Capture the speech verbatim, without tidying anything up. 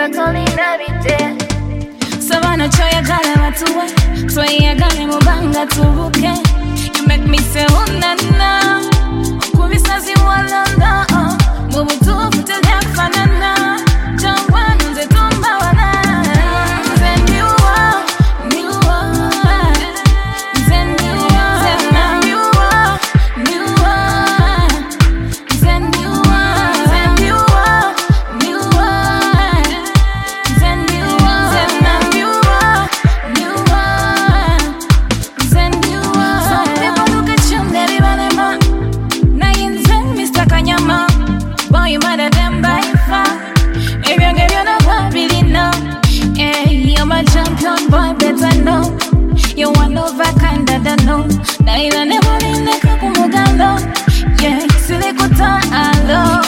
tolinda bite Savana choya gala watuwe Tsoya gale mubanga tubuke You make me say oh na na Kubisazi walanda Mubutu futelea kufanana Jangwa nunze tumba wana Champion boy, better know you one over kind of don't know. Now you never in the kakumugando. Yeah, silly kuta alo.